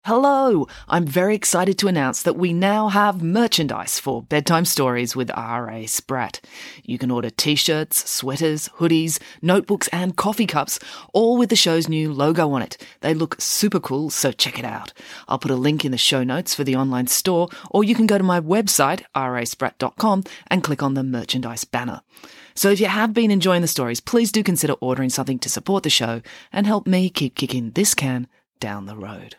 Hello! I'm very excited to announce that we now have merchandise for Bedtime Stories with R.A. Spratt. You can order t-shirts, sweaters, hoodies, notebooks and coffee cups, all with the show's new logo on it. They look super cool, so check it out. I'll put a link in the show notes for the online store, or you can go to my website, raspratt.com, and click on the merchandise banner. So if you have been enjoying the stories, please do consider ordering something to support the show and help me keep kicking this can down the road.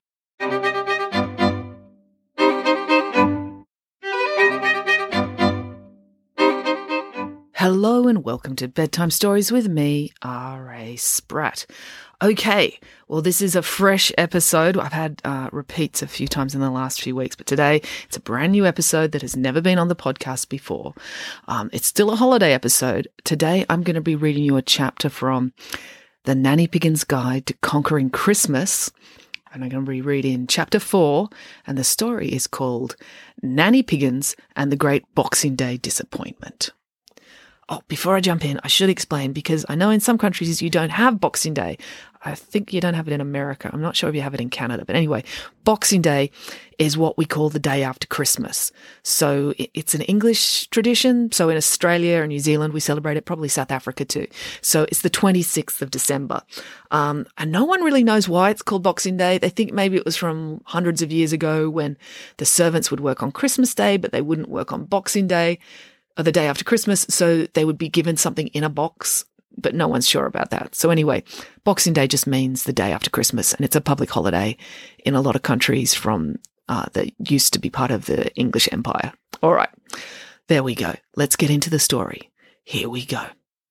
Hello and welcome to Bedtime Stories with me, R.A. Spratt. Okay, well this is a fresh episode. I've had repeats a few times in the last few weeks, but today it's a brand new episode that has never been on the podcast before. It's still a holiday episode. Today I'm going to be reading you a chapter from The Nanny Piggins Guide to Conquering Christmas. And I'm going to be reading chapter 4, and the story is called Nanny Piggins and the Great Boxing Day Disappointment. Oh, before I jump in, I should explain, because I know in some countries you don't have Boxing Day. I think you don't have it in America. I'm not sure if you have it in Canada. But anyway, Boxing Day is what we call the day after Christmas. So it's an English tradition. So in Australia and New Zealand, we celebrate it, probably South Africa too. So it's the 26th of December. And no one really knows why it's called Boxing Day. They think maybe it was from hundreds of years ago when the servants would work on Christmas Day, but they wouldn't work on Boxing Day, or the day after Christmas, so they would be given something in a box, but no one's sure about that. So anyway, Boxing Day just means the day after Christmas, and it's a public holiday in a lot of countries from that used to be part of the English Empire. All right, there we go. Let's get into the story. Here we go.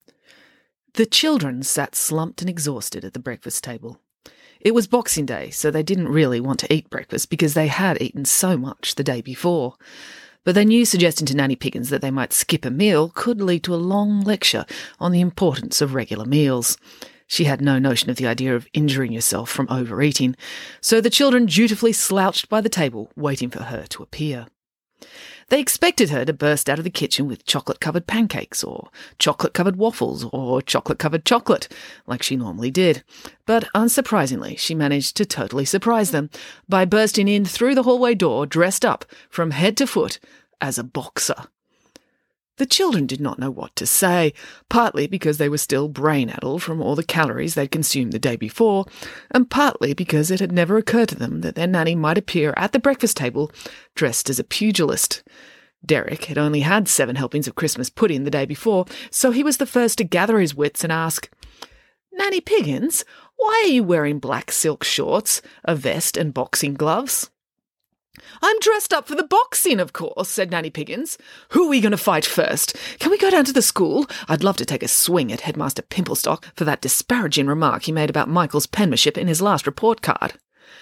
The children sat slumped and exhausted at the breakfast table. It was Boxing Day, so they didn't really want to eat breakfast because they had eaten so much the day before. But they knew suggesting to Nanny Piggins that they might skip a meal could lead to a long lecture on the importance of regular meals. She had no notion of the idea of injuring yourself from overeating, so the children dutifully slouched by the table, waiting for her to appear. They expected her to burst out of the kitchen with chocolate-covered pancakes or chocolate-covered waffles or chocolate-covered chocolate, like she normally did. But unsurprisingly, she managed to totally surprise them by bursting in through the hallway door dressed up from head to foot as a boxer. The children did not know what to say, partly because they were still brain-addled from all the calories they'd consumed the day before, and partly because it had never occurred to them that their nanny might appear at the breakfast table dressed as a pugilist. Derek had only had 7 helpings of Christmas pudding the day before, so he was the first to gather his wits and ask, "Nanny Piggins, why are you wearing black silk shorts, a vest and boxing gloves?" "I'm dressed up for the boxing, of course," said Nanny Piggins. "Who are we going to fight first? Can we go down to the school? I'd love to take a swing at Headmaster Pimplestock for that disparaging remark he made about Michael's penmanship in his last report card."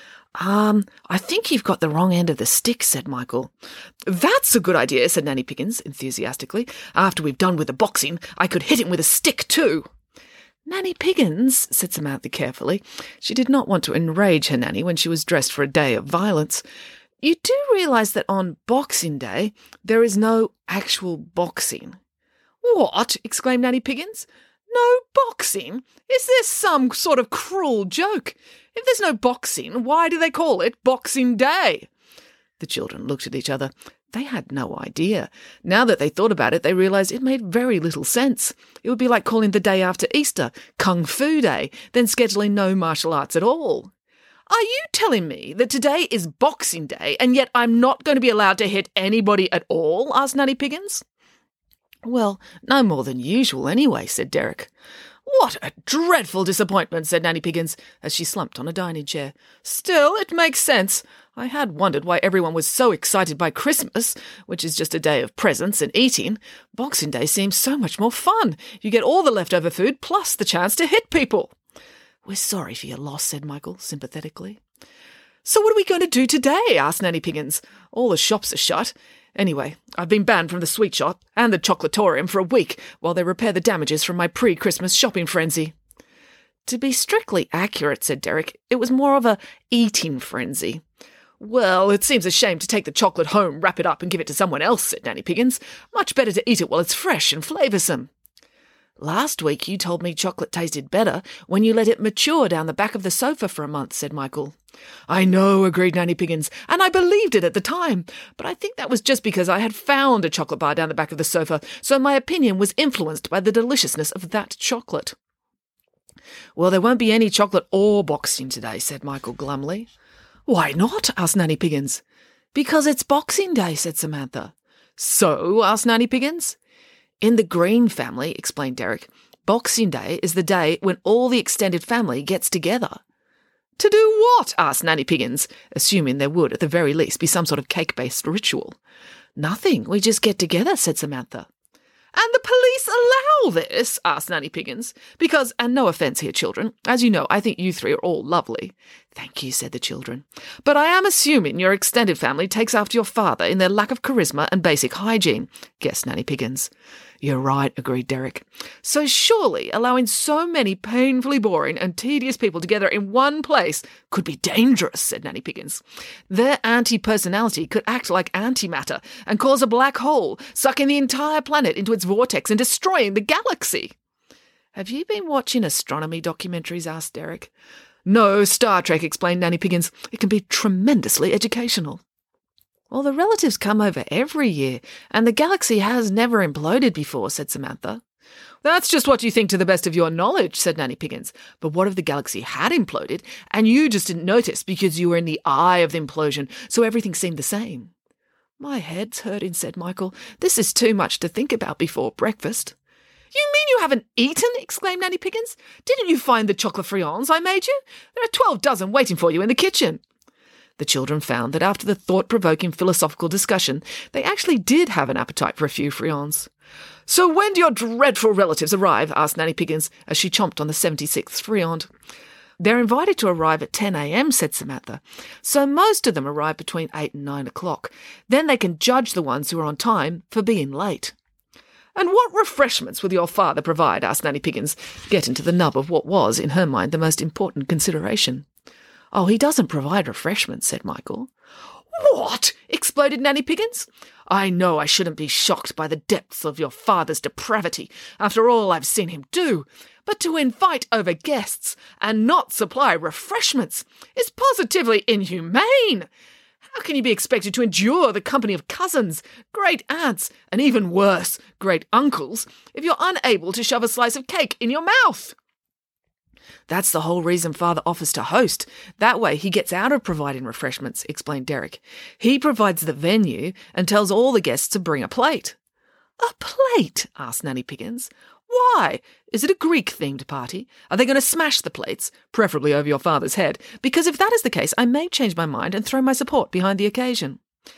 I think you've got the wrong end of the stick," said Michael. "That's a good idea," said Nanny Piggins enthusiastically. "After we've done with the boxing, I could hit him with a stick too." "Nanny Piggins," said Samantha carefully. She did not want to enrage her nanny when she was dressed for a day of violence. "You do realise that on Boxing Day there is no actual boxing?" "What?" exclaimed Nanny Piggins. "No boxing? Is this some sort of cruel joke? If there's no boxing, why do they call it Boxing Day?" The children looked at each other. They had no idea. Now that they thought about it, they realised it made very little sense. It would be like calling the day after Easter Kung Fu Day, then scheduling no martial arts at all. "Are you telling me that today is Boxing Day and yet I'm not going to be allowed to hit anybody at all?" asked Nanny Piggins. "Well, no more than usual anyway," said Derek. "What a dreadful disappointment," said Nanny Piggins as she slumped on a dining chair. "Still, it makes sense. I had wondered why everyone was so excited by Christmas, which is just a day of presents and eating. Boxing Day seems so much more fun. You get all the leftover food plus the chance to hit people." "We're sorry for your loss," said Michael sympathetically. "So what are we going to do today?" asked Nanny Piggins. "All the shops are shut. Anyway, I've been banned from the sweet shop and the chocolatorium for a week while they repair the damages from my pre-Christmas shopping frenzy." "To be strictly accurate," said Derek, "it was more of a eating frenzy." "Well, it seems a shame to take the chocolate home, wrap it up and give it to someone else," said Nanny Piggins. "Much better to eat it while it's fresh and flavoursome." "Last week you told me chocolate tasted better when you let it mature down the back of the sofa for a month," said Michael. I know, agreed Nanny Piggins, and I believed it at the time, but I think that was just because I had found a chocolate bar down the back of the sofa, so my opinion was influenced by the deliciousness of that chocolate. Well, there won't be any chocolate or Boxing today, said Michael glumly. Why not? Asked Nanny Piggins. Because it's Boxing Day, said Samantha. So? Asked Nanny Piggins. In the Green family, explained Derek, Boxing Day is the day when all the extended family gets together. To do what? Asked Nanny Piggins, assuming there would, at the very least, be some sort of cake-based ritual. Nothing. We just get together, said Samantha. And the police allow this? Asked Nanny Piggins. Because, and no offence here, children, as you know, I think you three are all lovely. Thank you, said the children. But I am assuming your extended family takes after your father in their lack of charisma and basic hygiene, guessed Nanny Piggins. You're right, agreed Derek. So surely allowing so many painfully boring and tedious people together in one place could be dangerous, said Nanny Piggins. Their anti-personality could act like antimatter and cause a black hole, sucking the entire planet into its vortex and destroying the galaxy. Have you been watching astronomy documentaries? Asked Derek. No, Star Trek, explained Nanny Piggins. It can be tremendously educational. Well, the relatives come over every year, and the galaxy has never imploded before, said Samantha. That's just what you think to the best of your knowledge, said Nanny Piggins. But what if the galaxy had imploded, and you just didn't notice because you were in the eye of the implosion, so everything seemed the same? My head's hurting, said Michael. This is too much to think about before breakfast. You mean you haven't eaten? Exclaimed Nanny Piggins. Didn't you find the chocolate friands I made you? There are 12 dozen waiting for you in the kitchen. The children found that after the thought-provoking philosophical discussion, they actually did have an appetite for a few friands. So when do your dreadful relatives arrive? Asked Nanny Piggins as she chomped on the 76th friand. They're invited to arrive at 10 a.m, said Samantha. So most of them arrive between 8 and 9 o'clock. Then they can judge the ones who are on time for being late. And what refreshments will your father provide? Asked Nanny Piggins, getting to the nub of what was, in her mind, the most important consideration. Oh, he doesn't provide refreshments, said Michael. What? Exploded Nanny Piggins. I know I shouldn't be shocked by the depths of your father's depravity, after all I've seen him do, but to invite over guests and not supply refreshments is positively inhumane. How can you be expected to endure the company of cousins, great-aunts, and even worse, great-uncles, if you're unable to shove a slice of cake in your mouth? That's the whole reason Father offers to host. That way he gets out of providing refreshments, explained Derek. He provides the venue and tells all the guests to bring a plate. A plate? Asked Nanny Piggins. Why? Is it a Greek-themed party? Are they going to smash the plates, preferably over your father's head? Because if that is the case, I may change my mind and throw my support behind the occasion.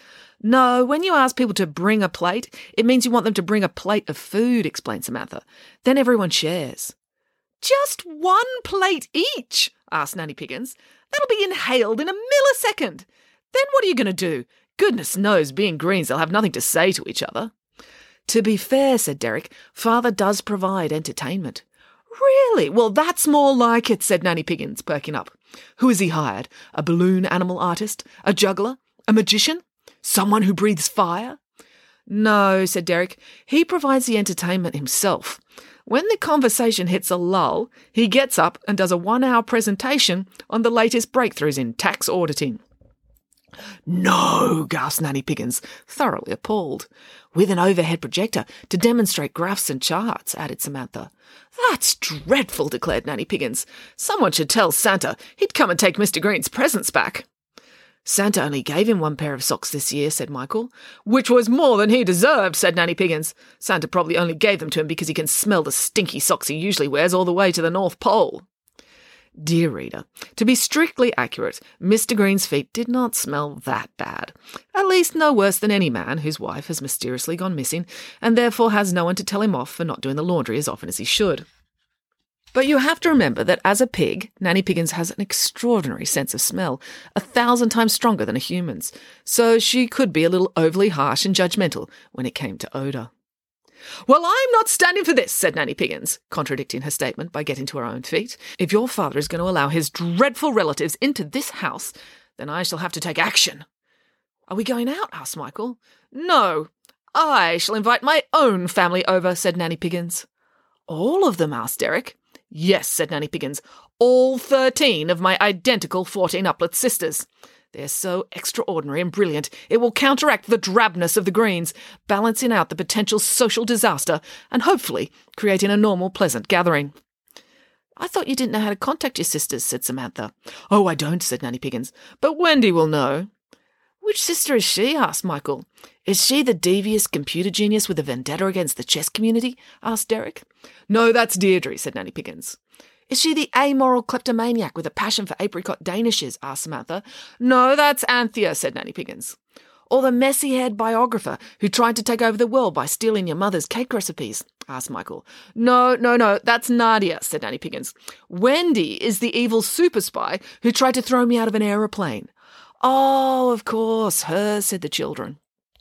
No, when you ask people to bring a plate, it means you want them to bring a plate of food, explained Samantha. Then everyone shares. Just one plate each? Asked Nanny Piggins. That'll be inhaled in a millisecond. Then what are you going to do? Goodness knows, being Greens, they'll have nothing to say to each other. To be fair, said Derek, Father does provide entertainment. Really? Well, that's more like it, said Nanny Piggins, perking up. Who has he hired? A balloon animal artist? A juggler? A magician? Someone who breathes fire? No, said Derek. He provides the entertainment himself. When the conversation hits a lull, he gets up and does a 1-hour presentation on the latest breakthroughs in tax auditing. No, gasped Nanny Piggins, thoroughly appalled. With an overhead projector to demonstrate graphs and charts, added Samantha. That's dreadful, declared Nanny Piggins. Someone should tell Santa he'd come and take Mr. Green's presents back. Santa only gave him 1 pair of socks this year, said Michael. Which was more than he deserved, said Nanny Piggins. Santa probably only gave them to him because he can smell the stinky socks he usually wears all the way to the North Pole. Dear reader, to be strictly accurate, Mr. Green's feet did not smell that bad. At least no worse than any man whose wife has mysteriously gone missing and therefore has no one to tell him off for not doing the laundry as often as he should. But you have to remember that as a pig, Nanny Piggins has an extraordinary sense of smell, 1,000 times stronger than a human's, so she could be a little overly harsh and judgmental when it came to odour. Well, I'm not standing for this, said Nanny Piggins, contradicting her statement by getting to her own feet. If your father is going to allow his dreadful relatives into this house, then I shall have to take action. Are we going out? Asked Michael. No, I shall invite my own family over, said Nanny Piggins. All of them? Asked Derek. Yes, said Nanny Piggins, All 13 of my identical 14 Uplet sisters. They're so extraordinary and brilliant, it will counteract the drabness of the Greens, balancing out the potential social disaster and hopefully creating a normal, pleasant gathering. I thought you didn't know how to contact your sisters, said Samantha. Oh, I don't, said Nanny Piggins, but Wendy will know. Which sister is she? Asked Michael. Is she the devious computer genius with a vendetta against the chess community? Asked Derek. No, that's Deirdre, said Nanny Piggins. Is she the amoral kleptomaniac with a passion for apricot danishes? Asked Samantha. No, that's Anthea, said Nanny Piggins. Or the messy-haired biographer who tried to take over the world by stealing your mother's cake recipes? Asked Michael. No, that's Nadia, said Nanny Piggins. Wendy is the evil super spy who tried to throw me out of an aeroplane. Oh, of course, her, said the children.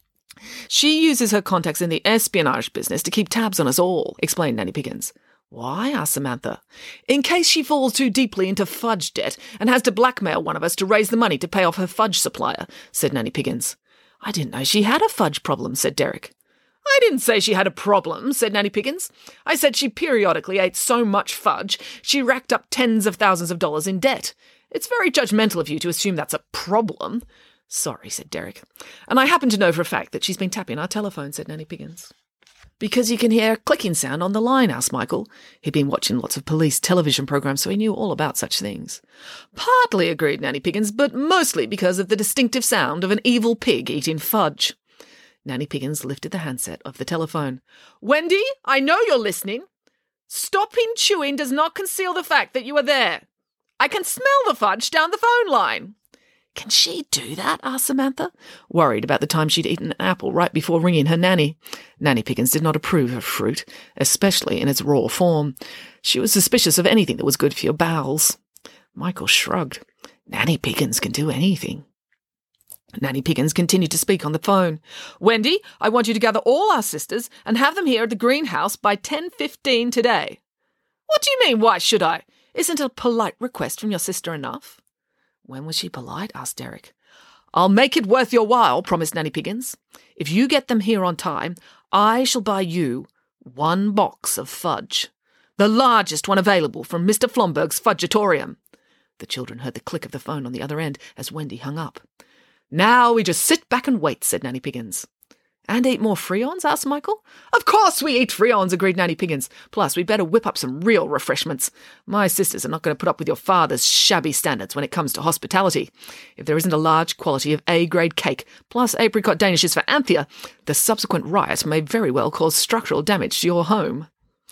She uses her contacts in the espionage business to keep tabs on us all, explained Nanny Piggins. Why? Asked Samantha. In case she falls too deeply into fudge debt and has to blackmail one of us to raise the money to pay off her fudge supplier, said Nanny Piggins. I didn't know she had a fudge problem, said Derek. I didn't say she had a problem, said Nanny Piggins. I said she periodically ate so much fudge she racked up tens of thousands of dollars in debt. It's very judgmental of you to assume that's a problem. Sorry, said Derek. And I happen to know for a fact that she's been tapping our telephone, said Nanny Piggins. Because you can hear a clicking sound on the line, asked Michael. He'd been watching lots of police television programs, so he knew all about such things. Partly, agreed Nanny Piggins, but mostly because of the distinctive sound of an evil pig eating fudge. Nanny Piggins lifted the handset of the telephone. Wendy, I know you're listening. Stopping chewing does not conceal the fact that you are there. I can smell the fudge down the phone line. Can she do that? Asked Samantha, worried about the time she'd eaten an apple right before ringing her nanny. Nanny Piggins did not approve of fruit, especially in its raw form. She was suspicious of anything that was good for your bowels. Michael shrugged. Nanny Piggins can do anything. Nanny Piggins continued to speak on the phone. Wendy, I want you to gather all our sisters and have them here at the greenhouse by 10:15 today. What do you mean, why should I? Isn't a polite request from your sister enough? When was she polite? Asked Derek. I'll make it worth your while, promised Nanny Piggins. If you get them here on time, I shall buy you 1 box of fudge. The largest one available from Mr. Flomberg's Fudgeatorium. The children heard the click of the phone on the other end as Wendy hung up. Now we just sit back and wait, said Nanny Piggins. And eat more Freons? Asked Michael. Of course we eat Freons, agreed Nanny Piggins. Plus, we'd better whip up some real refreshments. My sisters are not going to put up with your father's shabby standards when it comes to hospitality. If there isn't a large quantity of A-grade cake, plus apricot danishes for Anthea, the subsequent riot may very well cause structural damage to your home.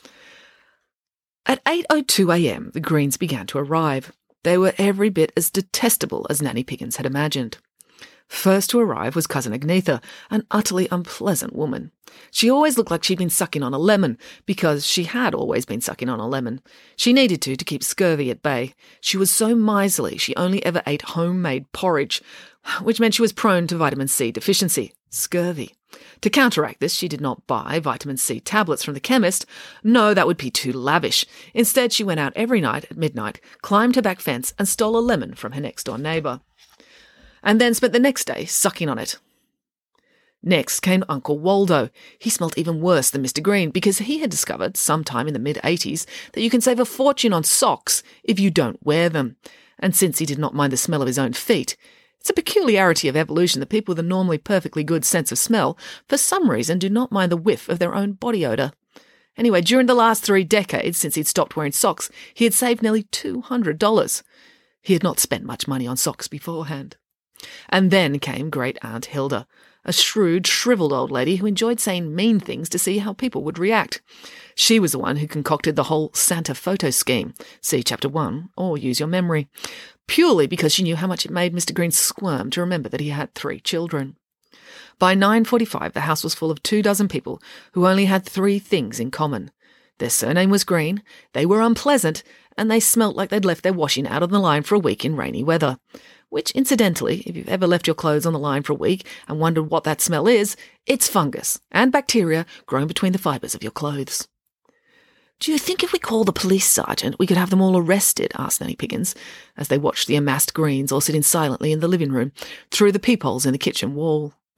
At 8:02 a.m, the Greens began to arrive. They were every bit as detestable as Nanny Piggins had imagined. First to arrive was Cousin Agnetha, an utterly unpleasant woman. She always looked like she'd been sucking on a lemon, because she had always been sucking on a lemon. She needed to keep scurvy at bay. She was so miserly she only ever ate homemade porridge, which meant she was prone to vitamin C deficiency, scurvy. To counteract this, she did not buy vitamin C tablets from the chemist. No, that would be too lavish. Instead, she went out every night at midnight, climbed her back fence, and stole a lemon from her next-door neighbour. And then spent the next day sucking on it. Next came Uncle Waldo. He smelt even worse than Mr. Green because he had discovered, sometime in the mid-80s, that you can save a fortune on socks if you don't wear them. And since he did not mind the smell of his own feet, it's a peculiarity of evolution that people with a normally perfectly good sense of smell, for some reason, do not mind the whiff of their own body odour. Anyway, during the last 3 decades since he'd stopped wearing socks, he had saved nearly $200. He had not spent much money on socks beforehand. And then came Great Aunt Hilda, a shrewd, shriveled old lady who enjoyed saying mean things to see how people would react. She was the one who concocted the whole Santa photo scheme, see Chapter 1, or use your memory, purely because she knew how much it made Mr. Green squirm to remember that he had 3 children. By 9:45, the house was full of 24 people who only had 3 things in common. Their surname was Green, they were unpleasant, and they smelt like they'd left their washing out on the line for a week in rainy weather. Which, incidentally, if you've ever left your clothes on the line for a week and wondered what that smell is, it's fungus and bacteria growing between the fibres of your clothes. Do you think if we call the police sergeant we could have them all arrested? Asked Nanny Piggins, as they watched the amassed Greens all sitting silently in the living room through the peepholes in the kitchen wall.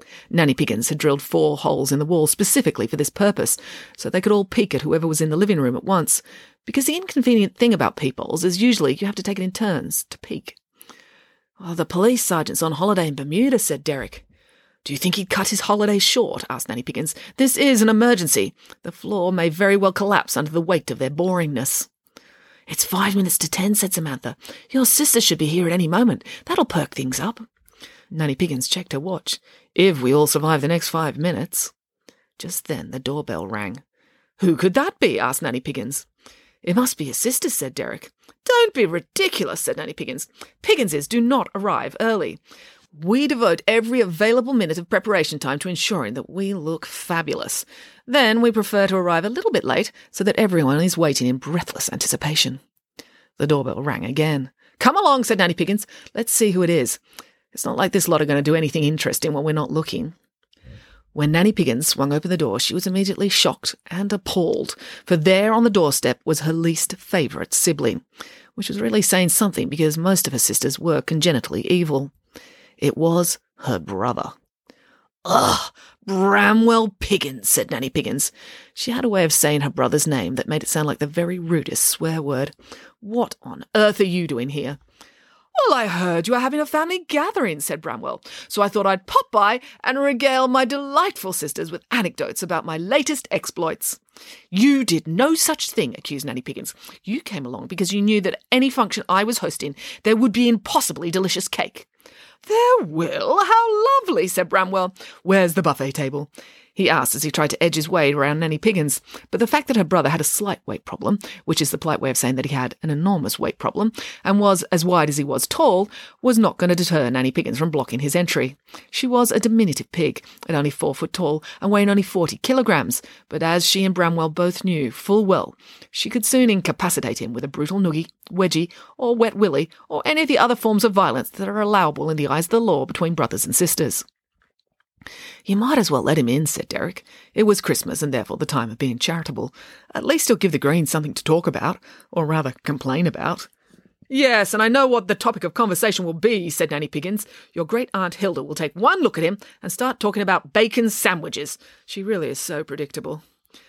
Nanny Piggins had drilled 4 holes in the wall specifically for this purpose, so they could all peek at whoever was in the living room at once, because the inconvenient thing about peepholes is usually you have to take it in turns to peek. "Oh, the police sergeant's on holiday in Bermuda," said Derek. "Do you think he'd cut his holiday short?" asked Nanny Piggins. "This is an emergency. The floor may very well collapse under the weight of their boringness." "It's 5 minutes to 10, said Samantha. "Your sister should be here at any moment. That'll perk things up." Nanny Piggins checked her watch. "If we all survive the next 5 minutes." Just then the doorbell rang. "Who could that be?" asked Nanny Piggins. "It must be your sister," said Derek. "Don't be ridiculous," said Nanny Piggins. "Pigginses do not arrive early. We devote every available minute of preparation time to ensuring that we look fabulous. Then we prefer to arrive a little bit late so that everyone is waiting in breathless anticipation." The doorbell rang again. "Come along," said Nanny Piggins. "Let's see who it is. It's not like this lot are going to do anything interesting when we're not looking." When Nanny Piggins swung open the door, she was immediately shocked and appalled, for there on the doorstep was her least favourite sibling, which was really saying something because most of her sisters were congenitally evil. It was her brother. "Ugh, Bramwell Piggins," said Nanny Piggins. She had a way of saying her brother's name that made it sound like the very rudest swear word. "What on earth are you doing here?" "Well, I heard you were having a family gathering," said Bramwell, "so I thought I'd pop by and regale my delightful sisters with anecdotes about my latest exploits." "You did no such thing," accused Nanny Piggins. "You came along because you knew that at any function I was hosting there would be impossibly delicious cake." "There will? How lovely," said Bramwell. "Where's the buffet table?" he asked as he tried to edge his way around Nanny Piggins. But the fact that her brother had a slight weight problem, which is the polite way of saying that he had an enormous weight problem, and was as wide as he was tall, was not going to deter Nanny Piggins from blocking his entry. She was a diminutive pig, at only 4 foot tall and weighing only 40 kilograms, but as she and Bramwell both knew full well, she could soon incapacitate him with a brutal noogie, wedgie, or wet willy, or any of the other forms of violence that are allowable in the eyes of the law between brothers and sisters. "You might as well let him in," said Derek. It was Christmas and therefore the time of being charitable. At least he'll give the Greens something to talk about, or rather complain about. "Yes, and I know what the topic of conversation will be," said Nanny Piggins. "Your great-aunt Hilda will take one look at him and start talking about bacon sandwiches. She really is so predictable."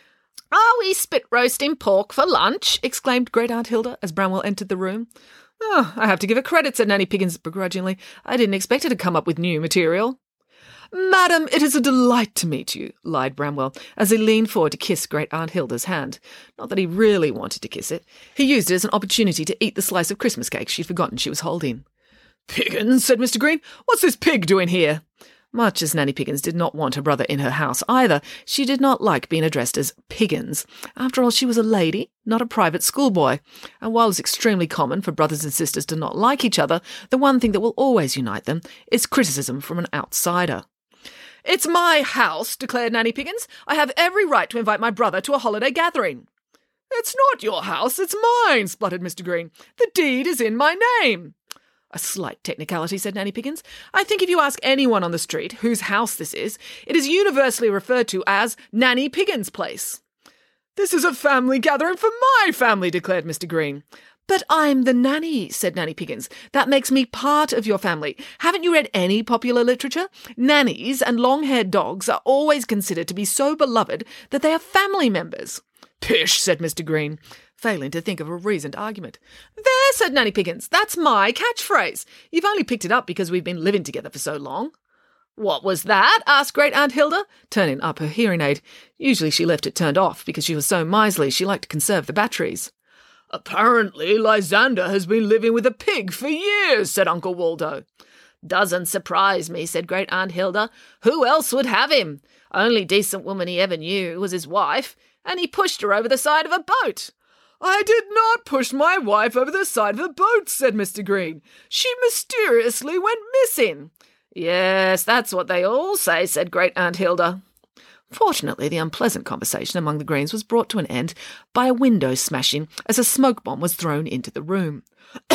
"Are we spit roasting pork for lunch?" exclaimed great-aunt Hilda as Bramwell entered the room. "Oh, I have to give her credit," said Nanny Piggins begrudgingly. "I didn't expect her to come up with new material." "Madam, it is a delight to meet you," lied Bramwell, as he leaned forward to kiss great-aunt Hilda's hand. Not that he really wanted to kiss it. He used it as an opportunity to eat the slice of Christmas cake she'd forgotten she was holding. "Piggins," said Mr. Green, "what's this pig doing here?" Much as Nanny Piggins did not want her brother in her house either, she did not like being addressed as Piggins. After all, she was a lady, not a private schoolboy. And while it's extremely common for brothers and sisters to not like each other, the one thing that will always unite them is criticism from an outsider. "It's my house," declared Nanny Piggins. "I have every right to invite my brother to a holiday gathering." "It's not your house, it's mine," spluttered Mr. Green. "The deed is in my name." "A slight technicality," said Nanny Piggins. "I think if you ask anyone on the street whose house this is, it is universally referred to as Nanny Piggins' place." "This is a family gathering for my family," declared Mr. Green. "But I'm the nanny," said Nanny Piggins. "That makes me part of your family. Haven't you read any popular literature? Nannies and long-haired dogs are always considered to be so beloved that they are family members." "Pish," said Mr. Green, failing to think of a reasoned argument. "There," said Nanny Piggins, "that's my catchphrase. You've only picked it up because we've been living together for so long." "What was that?" asked great-aunt Hilda, turning up her hearing aid. Usually she left it turned off because she was so miserly she liked to conserve the batteries. "Apparently Lysander has been living with a pig for years," said Uncle Waldo. "Doesn't surprise me," said great-aunt Hilda. "Who else would have him? Only decent woman he ever knew was his wife, and he pushed her over the side of a boat." "I did not push my wife over the side of the boat," said Mr. Green. "She mysteriously went missing." "Yes, that's what they all say," said great-aunt Hilda. Fortunately, the unpleasant conversation among the Greens was brought to an end by a window smashing as a smoke bomb was thrown into the room.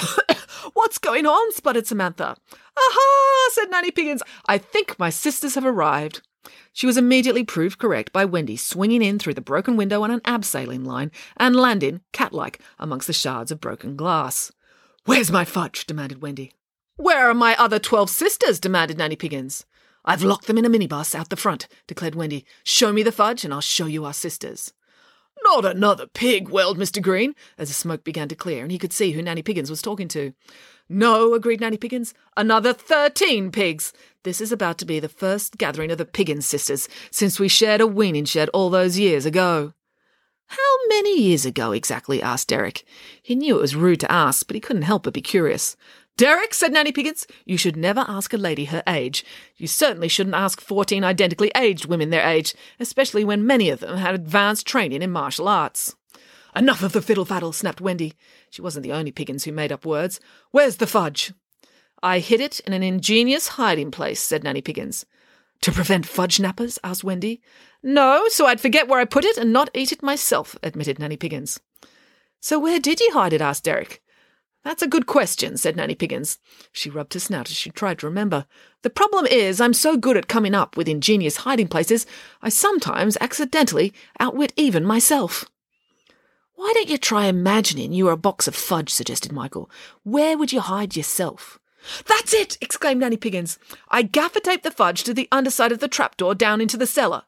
"What's going on?" sputtered Samantha. "Aha!" said Nanny Piggins. "I think my sisters have arrived." She was immediately proved correct by Wendy swinging in through the broken window on an abseiling line and landing, cat-like, amongst the shards of broken glass. "Where's my fudge?" demanded Wendy. "Where are my other 12 sisters?" demanded Nanny Piggins. "I've locked them in a minibus out the front," declared Wendy. "Show me the fudge and I'll show you our sisters." "Not another pig," wailed Mr. Green, as the smoke began to clear and he could see who Nanny Piggins was talking to. "No," agreed Nanny Piggins, "another 13 pigs. This is about to be the first gathering of the Piggins sisters since we shared a weaning shed all those years ago." "How many years ago exactly?" asked Derek. He knew it was rude to ask, but he couldn't help but be curious. "Derek," said Nanny Piggins, "you should never ask a lady her age. You certainly shouldn't ask 14 identically aged women their age, especially when many of them had advanced training in martial arts." "Enough of the fiddle-faddle," snapped Wendy. She wasn't the only Piggins who made up words. "Where's the fudge?" "I hid it in an ingenious hiding place," said Nanny Piggins. "To prevent fudge nappers?" asked Wendy. "No, so I'd forget where I put it and not eat it myself," admitted Nanny Piggins. "So where did you hide it?" asked Derek. "That's a good question," said Nanny Piggins. She rubbed her snout as she tried to remember. "The problem is I'm so good at coming up with ingenious hiding places, I sometimes accidentally outwit even myself." "Why don't you try imagining you were a box of fudge?" suggested Michael. "Where would you hide yourself?" "That's it!" exclaimed Nanny Piggins. "I gaffer-taped the fudge to the underside of the trapdoor down into the cellar."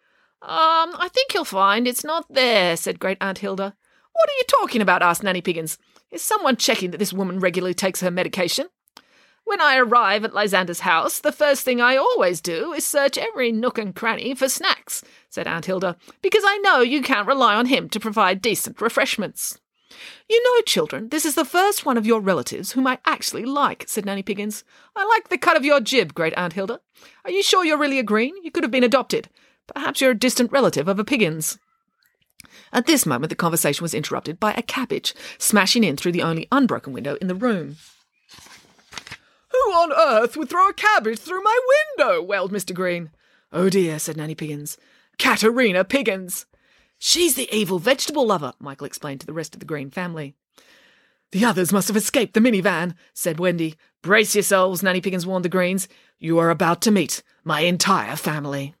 I think you'll find it's not there," said Great Aunt Hilda. "What are you talking about?" asked Nanny Piggins. "Is someone checking that this woman regularly takes her medication?" "When I arrive at Lysander's house, the first thing I always do is search every nook and cranny for snacks," said Aunt Hilda, "because I know you can't rely on him to provide decent refreshments." "You know, children, this is the first one of your relatives whom I actually like," said Nanny Piggins. "I like the cut of your jib, Great Aunt Hilda. Are you sure you're really a Green? You could have been adopted. Perhaps you're a distant relative of a Piggins." At this moment the conversation was interrupted by a cabbage smashing in through the only unbroken window in the room. "Who on earth would throw a cabbage through my window?" wailed Mr. Green. "Oh dear," said Nanny Piggins. "Katerina Piggins." "She's the evil vegetable lover," Michael explained to the rest of the Green family. "The others must have escaped the minivan," said Wendy. "Brace yourselves," Nanny Piggins warned the Greens. "You are about to meet my entire family."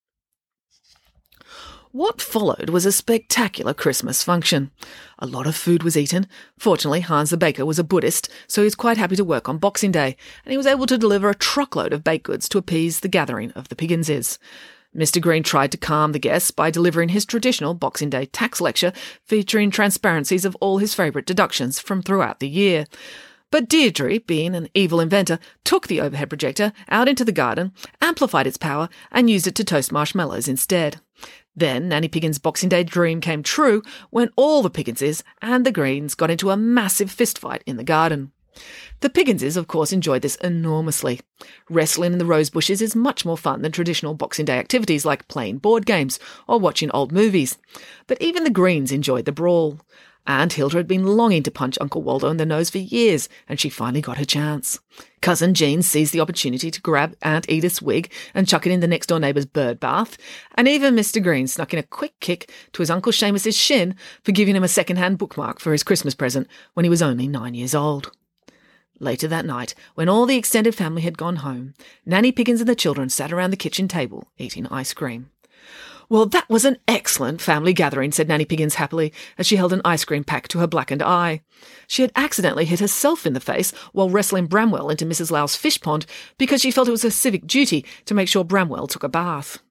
What followed was a spectacular Christmas function. A lot of food was eaten. Fortunately, Hans the baker was a Buddhist, so he was quite happy to work on Boxing Day, and he was able to deliver a truckload of baked goods to appease the gathering of the Pigginses. Mr. Green tried to calm the guests by delivering his traditional Boxing Day tax lecture featuring transparencies of all his favourite deductions from throughout the year. But Deirdre, being an evil inventor, took the overhead projector out into the garden, amplified its power, and used it to toast marshmallows instead. Then Nanny Piggins' Boxing Day dream came true when all the Pigginses and the Greens got into a massive fistfight in the garden. The Pigginses, of course, enjoyed this enormously. Wrestling in the rose bushes is much more fun than traditional Boxing Day activities like playing board games or watching old movies. But even the Greens enjoyed the brawl. Aunt Hilda had been longing to punch Uncle Waldo in the nose for years, and she finally got her chance. Cousin Jean seized the opportunity to grab Aunt Edith's wig and chuck it in the next-door neighbour's bird bath, and even Mr. Green snuck in a quick kick to his Uncle Seamus's shin for giving him a second-hand bookmark for his Christmas present when he was only 9 years old. Later that night, when all the extended family had gone home, Nanny Piggins and the children sat around the kitchen table eating ice cream. "Well, that was an excellent family gathering," said Nanny Piggins happily, as she held an ice cream pack to her blackened eye. She had accidentally hit herself in the face while wrestling Bramwell into Mrs. Lau's fish pond because she felt it was her civic duty to make sure Bramwell took a bath.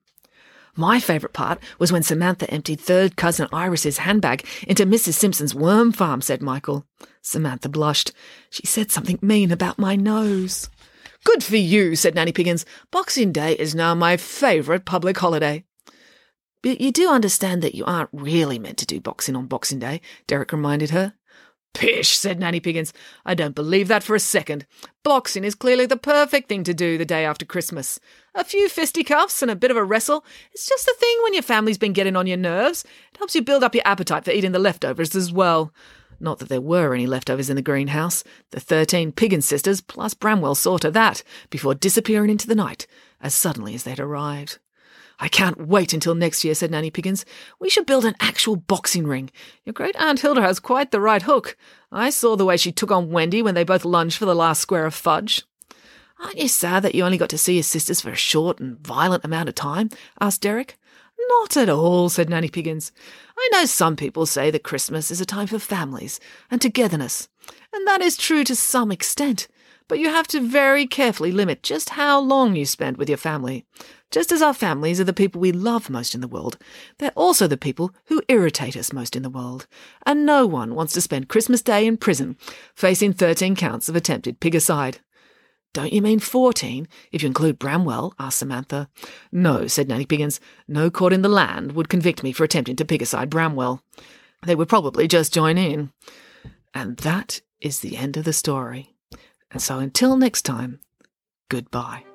"My favourite part was when Samantha emptied third cousin Iris's handbag into Mrs. Simpson's worm farm," said Michael. Samantha blushed. "She said something mean about my nose." "Good for you," said Nanny Piggins. "Boxing Day is now my favourite public holiday." "But you do understand that you aren't really meant to do boxing on Boxing Day," Derek reminded her. "Pish," said Nanny Piggins. "I don't believe that for a second. Boxing is clearly the perfect thing to do the day after Christmas. A few fisticuffs and a bit of a wrestle. It's just the thing when your family's been getting on your nerves. It helps you build up your appetite for eating the leftovers as well." Not that there were any leftovers in the greenhouse. The 13 Piggins sisters plus Bramwell saw to that before disappearing into the night as suddenly as they'd arrived. "I can't wait until next year," said Nanny Piggins. "We should build an actual boxing ring. Your great Aunt Hilda has quite the right hook. I saw the way she took on Wendy when they both lunged for the last square of fudge." "Aren't you sad that you only got to see your sisters for a short and violent amount of time?" asked Derek. "Not at all," said Nanny Piggins. "I know some people say that Christmas is a time for families and togetherness, and that is true to some extent. but you have to very carefully limit just how long you spend with your family. Just as our families are the people we love most in the world, they're also the people who irritate us most in the world. And no one wants to spend Christmas Day in prison, facing 13 counts of attempted pigicide. Don't you mean 14, if you include Bramwell? Asked Samantha. No, said Nanny Piggins. No court in the land would convict me for attempting to pigicide Bramwell. They would probably just join in. And that is the end of the story. And so until next time, goodbye.